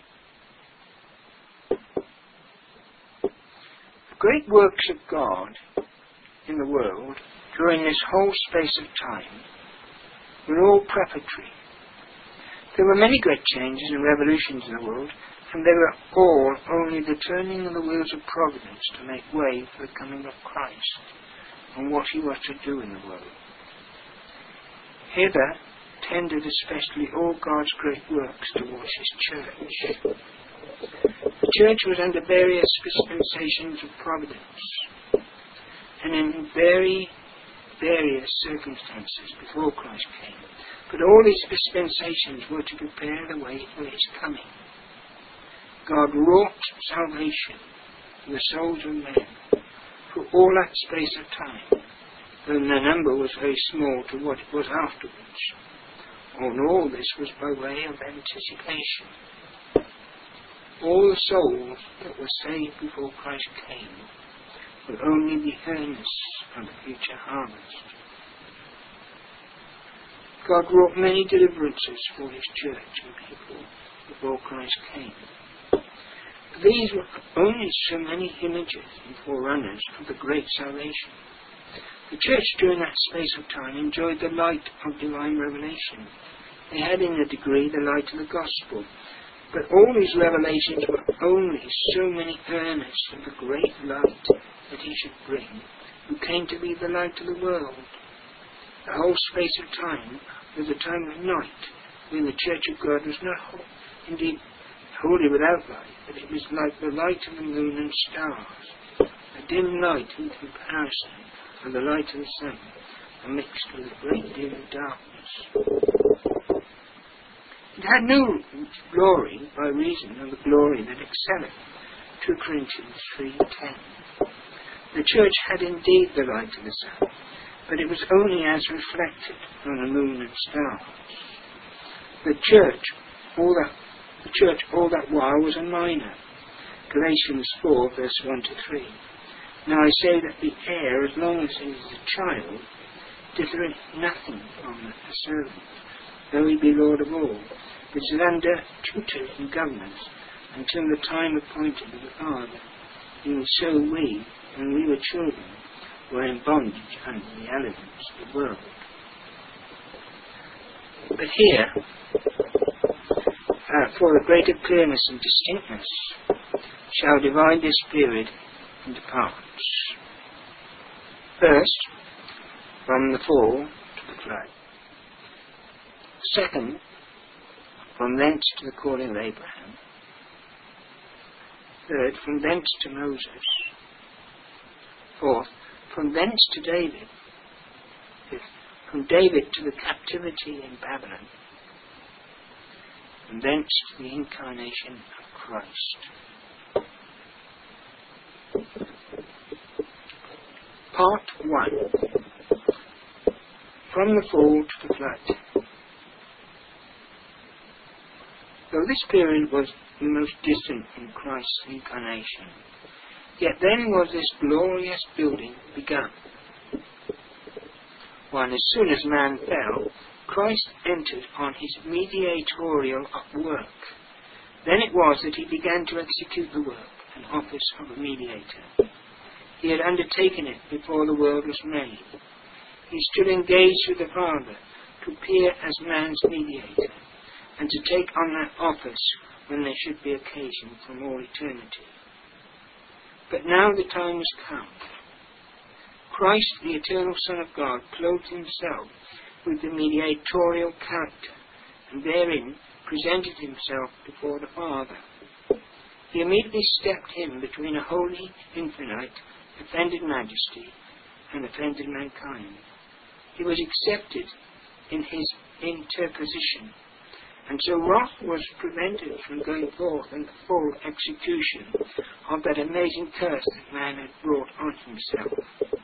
The great works of God in the world during this whole space of time were all preparatory. There were many great changes and revolutions in the world, and they were all only the turning of the wheels of providence to make way for the coming of Christ and what he was to do in the world. Hither tended especially all God's great works towards his church. The church was under various dispensations of providence, and in various circumstances before Christ came. But all these dispensations were to prepare the way for his coming. God wrought salvation for the souls of men for all that space of time, though the number was very small to what it was afterwards. And all this was by way of anticipation. All the souls that were saved before Christ came will only be earnests of the future harvest. God wrought many deliverances for his church and people before Christ came. But these were only so many images and forerunners of the great salvation. The church during that space of time enjoyed the light of divine revelation. They had in a degree the light of the gospel. But all these revelations were only so many earnests of the great light that he should bring, who came to be the light of the world. The whole space of time was a time of night, when the church of God was not indeed wholly without light, but it was like the light of the moon and stars, a dim light in comparison with the light of the sun, and mixed with a great deal of darkness. It had no glory by reason of the glory that excelleth. 2 Corinthians 3:10. The church had indeed the light of the sun, but it was only as reflected on the moon and stars. The church all that while was a minor. Galatians 4 verse 1 to 3. Now I say that the heir, as long as he is a child, differeth nothing from a servant, though he be Lord of all, but is under tutors and governors until the time appointed of the Father. Even so we, when we were children, were in bondage under the elements of the world. But here, for the greater clearness and distinctness, shall divide this period into parts. First, from the fall to the flood. Second, from thence to the calling of Abraham. Third, from thence to Moses. Fourth, from thence to David. Fifth, from David to the captivity in Babylon. And thence to the incarnation of Christ. Part 1. From the fall to the flood. Though this period was the most distant from Christ's incarnation, yet then was this glorious building begun. When as soon as man fell, Christ entered on his mediatorial work. Then it was that he began to execute the work and office of a mediator. He had undertaken it before the world was made. He stood engaged with the Father to appear as man's mediator, and to take on that office when there should be occasion from all eternity. But now the time has come. Christ, the eternal Son of God, clothed himself with the mediatorial character, and therein presented himself before the Father. He immediately stepped in between a holy, infinite, offended majesty and offended mankind. He was accepted in his interposition, and so wrath was prevented from going forth in the full execution of that amazing curse that man had brought on himself.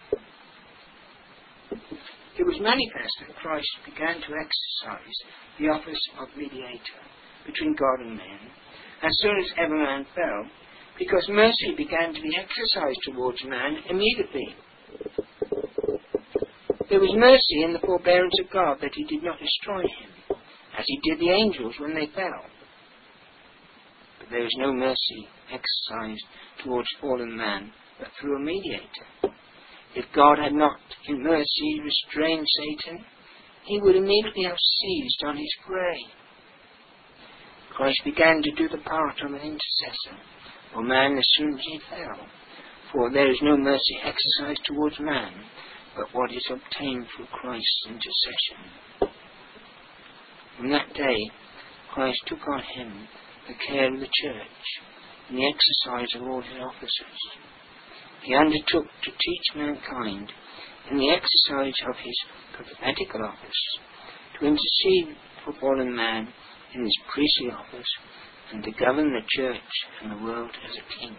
It was manifest that Christ began to exercise the office of mediator between God and man as soon as ever man fell, because mercy began to be exercised towards man immediately. There was mercy in the forbearance of God that he did not destroy him, as he did the angels when they fell. But there is no mercy exercised towards fallen man but through a mediator. If God had not in mercy restrained Satan, he would immediately have seized on his prey. Christ began to do the part of an intercessor for man as soon as he fell, for there is no mercy exercised towards man but what is obtained through Christ's intercession. From that day, Christ took on him the care of the church and the exercise of all his offices. He undertook to teach mankind in the exercise of his prophetical office, to intercede for fallen man in his priestly office, and to govern the church and the world as a king.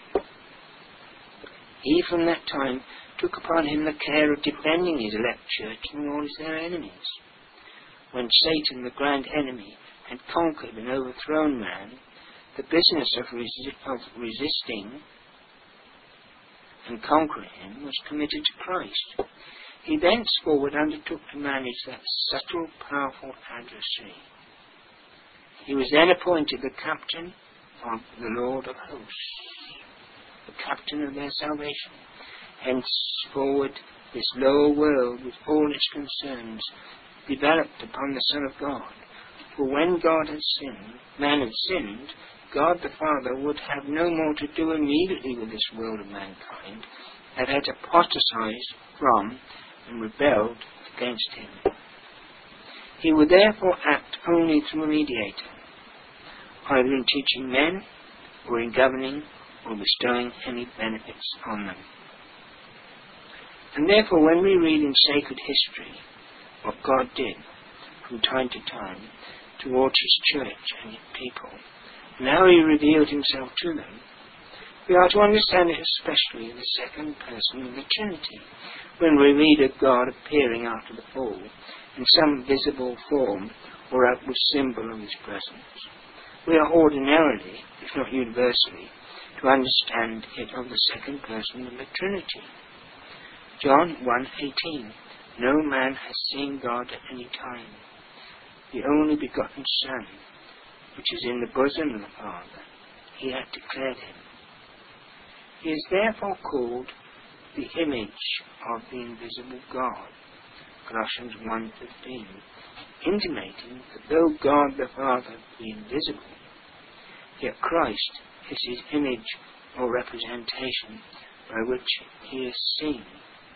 He from that time took upon him the care of defending his elect church from all their enemies. When Satan, the grand enemy, had conquered and overthrown man, the business of resisting and conquering him was committed to Christ. He thenceforward undertook to manage that subtle, powerful adversary. He was then appointed the captain of the Lord of hosts, the captain of their salvation. Henceforward, this lower world, with all its concerns, developed upon the Son of God. For when man had sinned, God the Father would have no more to do immediately with this world of mankind that had apostatized from and rebelled against him. He would therefore act only through a mediator, either in teaching men, or in governing, or bestowing any benefits on them. And therefore, when we read in sacred history what God did from time to time towards his church and his people, and how he revealed himself to them, we are to understand it especially in the second person of the Trinity, when we read of God appearing after the fall in some visible form or outward symbol of his presence. We are ordinarily, if not universally, to understand it of the second person of the Trinity. John 1:18, no man has seen God at any time. The only begotten Son, which is in the bosom of the Father, he hath declared him. He is therefore called the image of the invisible God, Colossians 1:15, intimating that though God the Father be invisible, yet Christ is his image or representation by which he is seen.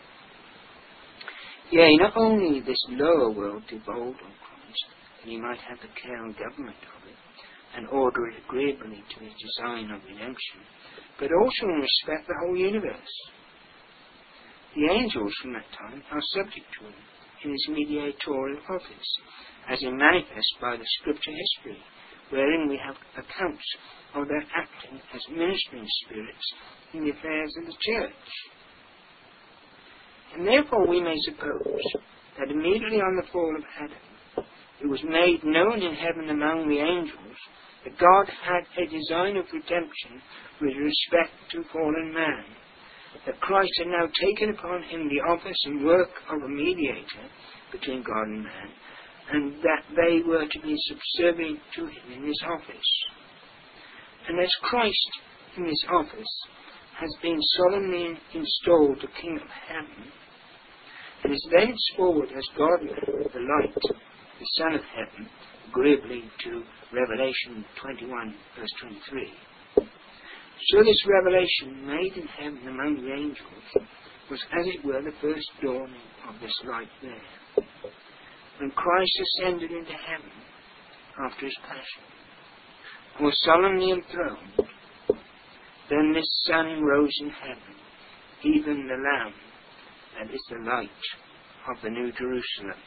Yea, not only this lower world devolved on Christ, that he might have the care and government of it, and order it agreeably to his design of redemption, but also in respect the whole universe. The angels from that time are subject to him in his mediatorial office, as is manifest by the scripture history, wherein we have accounts of their acting as ministering spirits in the affairs of the church. And therefore we may suppose that immediately on the fall of Adam, it was made known in heaven among the angels that God had a design of redemption with respect to fallen man, that Christ had now taken upon him the office and work of a mediator between God and man, and that they were to be subservient to him in this office. And as Christ in this office has been solemnly installed the King of Heaven, and is thenceforward as God-man, the light, the Son of Heaven, agreeably to Revelation 21, verse 23. So this revelation made in heaven among the angels was, as it were, the first dawning of this light there. When Christ ascended into heaven after his passion, and was solemnly enthroned, then this sun rose in heaven, even the Lamb, that is the light of the New Jerusalem.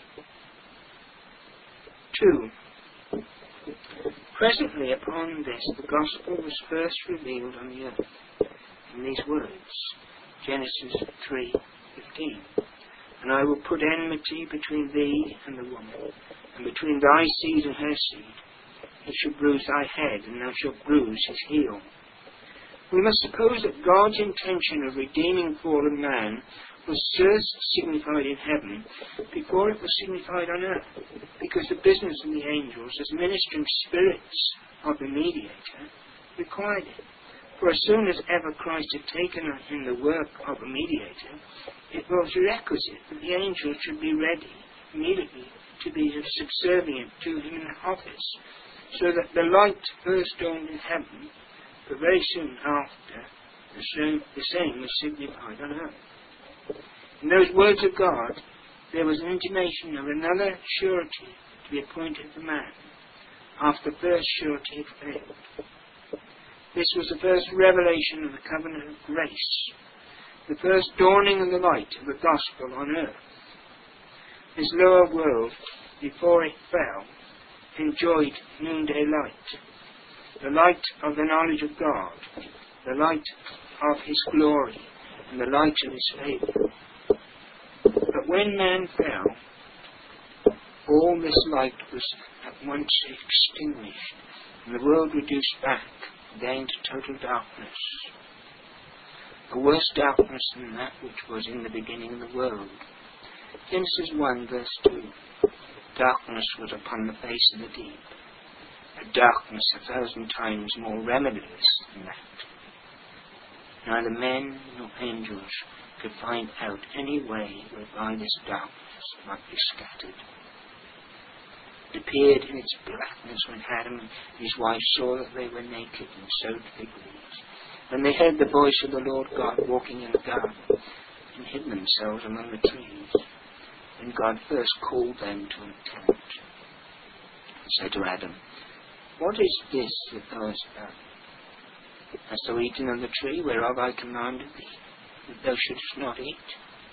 2. Presently upon this the gospel was first revealed on the earth, in these words, Genesis 3:15. And I will put enmity between thee and the woman, and between thy seed and her seed. He shall bruise thy head, and thou shalt bruise his heel. We must suppose that God's intention of redeeming fallen man was first signified in heaven before it was signified on earth, because the business of the angels as ministering spirits of the mediator required it. For as soon as ever Christ had taken on him the work of a mediator, it was requisite that the angels should be ready immediately to be subservient to him in the office, so that the light first dawned in heaven, but very soon after the same was signified on earth. In those words of God, there was an intimation of another surety to be appointed for man, after the first surety had failed. This was the first revelation of the covenant of grace, the first dawning of the light of the gospel on earth. This lower world, before it fell, enjoyed noonday light, the light of the knowledge of God, the light of his glory, and the light of his favour. But when man fell, all this light was at once extinguished, and the world reduced back again to total darkness. A worse darkness than that which was in the beginning of the world. Genesis 1 verse 2. Darkness was upon the face of the deep. A darkness 1,000 times more remediless than that. Neither men nor angels could find out any way whereby this darkness might be scattered. It appeared in its blackness when Adam and his wife saw that they were naked and sewed fig leaves. When they heard the voice of the Lord God walking in the garden, and hid themselves among the trees. Then God first called them to account, and said to Adam, What is this that thou hast done? Hast thou eaten of the tree whereof I commanded thee, that thou shouldest not eat?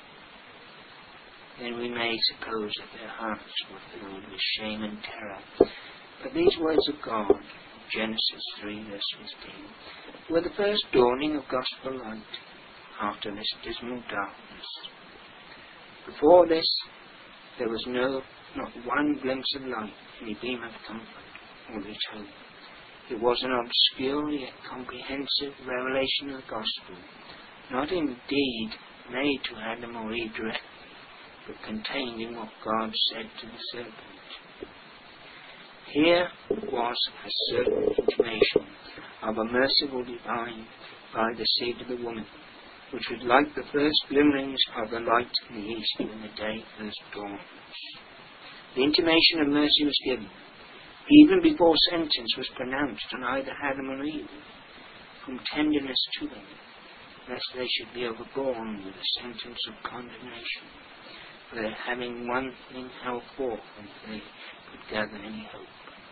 Then we may suppose that their hearts were filled with shame and terror. But these words of God, Genesis 3 verse 15, were the first dawning of gospel light after this dismal darkness. Before this, there was not one glimpse of light, any beam of comfort or reach hope. It was an obscure yet comprehensive revelation of the gospel, not indeed made to Adam or Eve directly, but contained in what God said to the serpent. Here was a certain intimation of a merciful divine by the seed of the woman, which was like the first glimmerings of the light in the east when the day first dawns. The intimation of mercy was given, even before sentence was pronounced on either Adam or Eve, from tenderness to them, lest they should be overborne with a sentence of condemnation, for their having one thing held forth when they could gather any hope.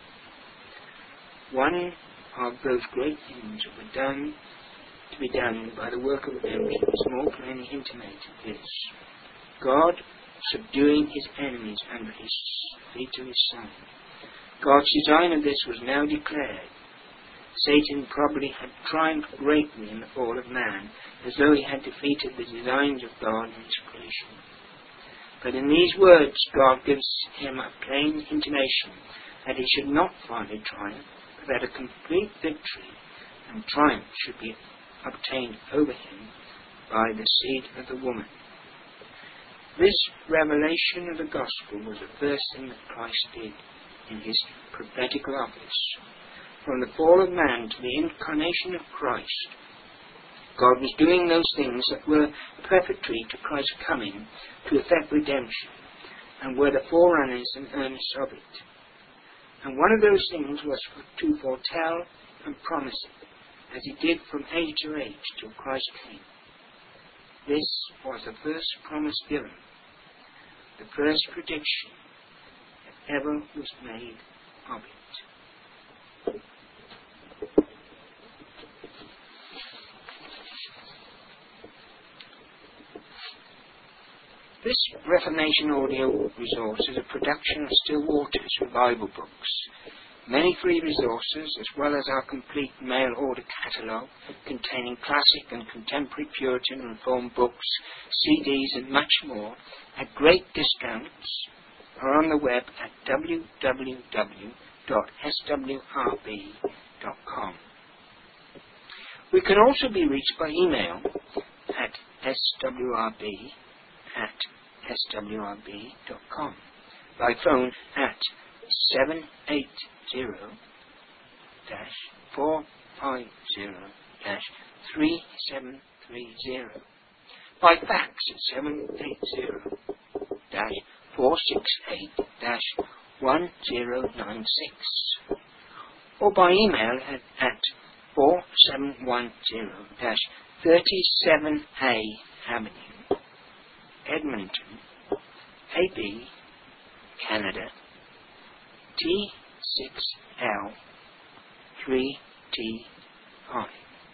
One of those great things that were to be done by the work of redemption is more plainly intimated this: God subduing his enemies under his feet of his Son. God's design of this was now declared. Satan probably had triumphed greatly in the fall of man, as though he had defeated the designs of God in his creation. But in these words God gives him a plain intimation that he should not finally triumph, but that a complete victory and triumph should be obtained over him by the seed of the woman. This revelation of the gospel was the first thing that Christ did in his prophetical office. From the fall of man to the incarnation of Christ, God was doing those things that were preparatory to Christ's coming to effect redemption, and were the forerunners and earnests of it. And one of those things was to foretell and promise it, as he did from age to age till Christ came. This was the first promise given, the first prediction that ever was made of it. This Reformation audio resource is a production of Still Waters Revival Books. Many free resources, as well as our complete mail order catalogue containing classic and contemporary Puritan and Reformed books, CDs and much more at great discounts, are on the web at www.swrb.com. We can also be reached by email at swrb@swrb.com, by phone at 780-450-3730, by fax at 780-468-1096, or by email at 4710-37A Avenue, Edmonton, AB, Canada, T6L 3T5.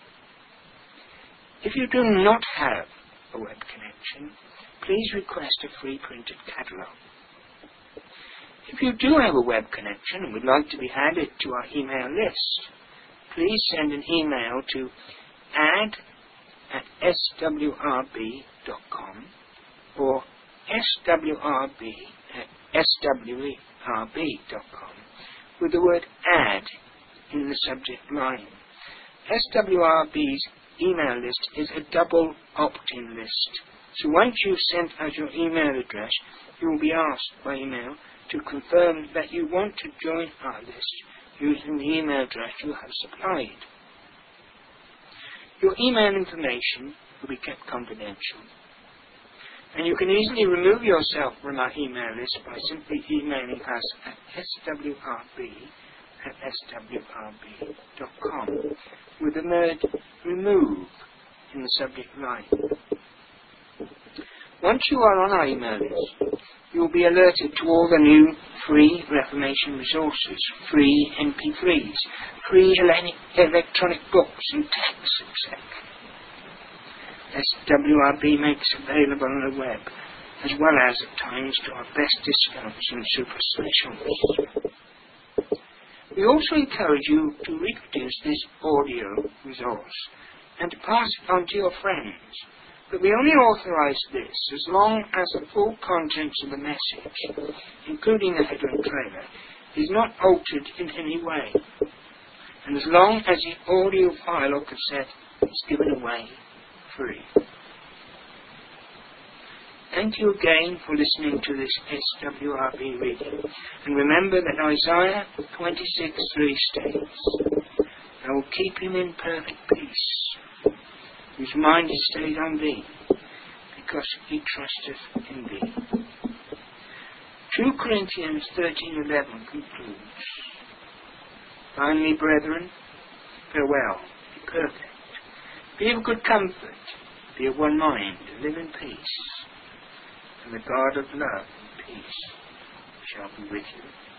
If you do not have a web connection, please request a free printed catalogue. If you do have a web connection and would like to be added to our email list, please send an email to add@swrb.com or swrb@swerb.com with the word add in the subject line. SWRB's email list is a double opt-in list, so once you've sent us your email address, you will be asked by email to confirm that you want to join our list using the email address you have supplied. Your email information will be kept confidential, and you can easily remove yourself from our email list by simply emailing us at swrb@swrb.com with the word remove in the subject line. Once you are on our email list, you will be alerted to all the new free Reformation resources, free MP3s, free electronic books and texts, etc. SWRB makes available on the web, as well as at times to our best discounts and super specials. We also encourage you to reproduce this audio resource and to pass it on to your friends, but we only authorize this as long as the full contents of the message, including the header and trailer, is not altered in any way, and as long as the audio file or cassette is given away free. Thank you again for listening to this SWRB reading, and remember that Isaiah 26:3 states, "I will keep him in perfect peace, whose mind is stayed on thee, because he trusteth in thee. 2 Corinthians 13:11 concludes, Finally, brethren, farewell, be perfect, be of good comfort, be of one mind, and live in peace, and the God of love and peace shall be with you.